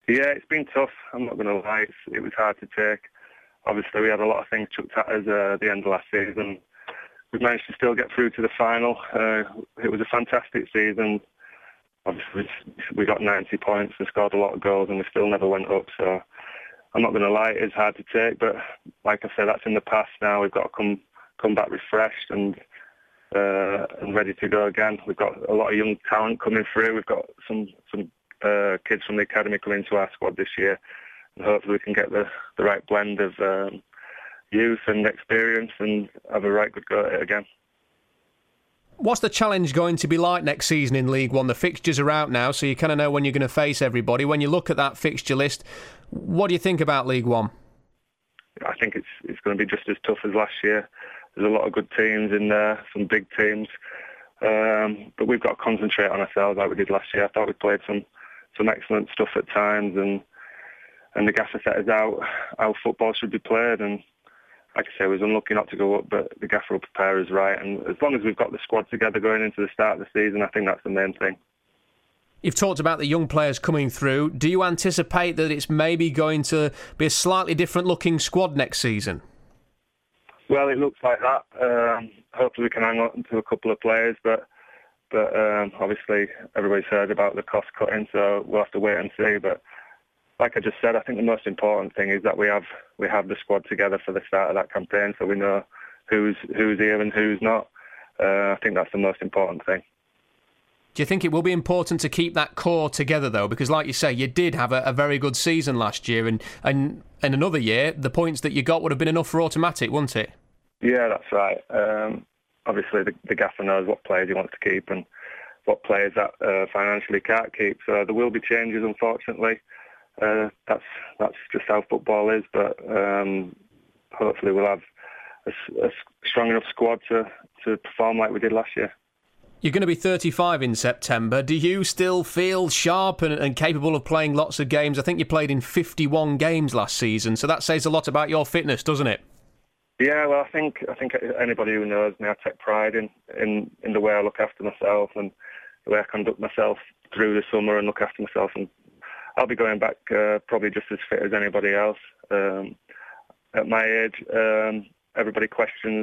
Yeah, it's been tough. I'm not going to lie. It was hard to take. Obviously, we had a lot of things chucked at us at the end of last season. We managed to still get through to the final. It was a fantastic season. Obviously, we got 90 points and scored a lot of goals, and we still never went up. So I'm not going to lie, it's hard to take. But like I said, that's in the past now. We've got to come back refreshed and ready to go again. We've got a lot of young talent coming through. We've got some kids from the academy coming into our squad this year, and hopefully we can get the right blend of youth and experience and have a right good go at it again. What's the challenge going to be like next season in League One? The fixtures are out now, so you kind of know when you're going to face everybody. When you look at that fixture list, what do you think about League One? I think it's going to be just as tough as last year. There's a lot of good teams in there, some big teams. But we've got to concentrate on ourselves like we did last year. I thought we played some excellent stuff at times, and the gaffer set us out how football should be played. And like I say, we was unlucky not to go up, but the gaffer will prepare us right. And as long as we've got the squad together going into the start of the season, I think that's the main thing. You've talked about the young players coming through. Do you anticipate that it's maybe going to be a slightly different looking squad next season? Well, it looks like that. Hopefully we can hang on to a couple of players, but obviously everybody's heard about the cost cutting, so we'll have to wait and see. But like I just said, I think the most important thing is that we have the squad together for the start of that campaign, so we know who's here and who's not. I think that's the most important thing. Do you think it will be important to keep that core together, though? Because, like you say, you did have a very good season last year, and in another year, the points that you got would have been enough for automatic, wouldn't it? Yeah, that's right. Obviously, the gaffer knows what players he wants to keep and what players that financially can't keep. So there will be changes, unfortunately. That's just how football is. But hopefully, we'll have a strong enough squad to perform like we did last year. You're going to be 35 in September. Do you still feel sharp and capable of playing lots of games? I think you played in 51 games last season, so that says a lot about your fitness, doesn't it? Yeah, well, I think anybody who knows me, I take pride in the way I look after myself and the way I conduct myself through the summer and look after myself. And I'll be going back probably just as fit as anybody else. At my age, everybody questions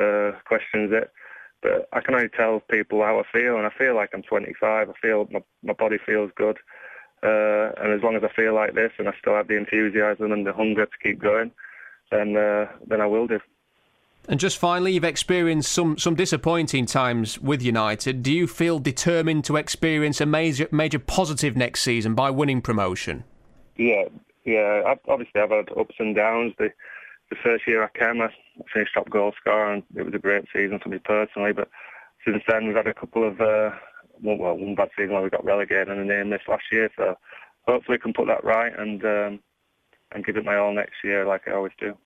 it. But I can only tell people how I feel, and I feel like I'm 25. I feel my body feels good. And as long as I feel like this and I still have the enthusiasm and the hunger to keep going, then I will do. And just finally, you've experienced some disappointing times with United. Do you feel determined to experience a major positive next season by winning promotion? Yeah. Obviously, I've had ups and downs. The first year I came, I finished top goal scorer, and it was a great season for me personally. But since then, we've had a couple of one bad season where we got relegated and a near miss last year. So hopefully, I can put that right and give it my all next year, like I always do.